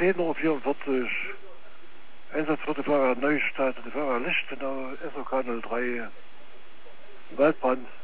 10:44 Uhr. Einsatz für die Feuerwehr Neustadt, die Feuerwehr Lichtenau, SOK 03, Waldbrand.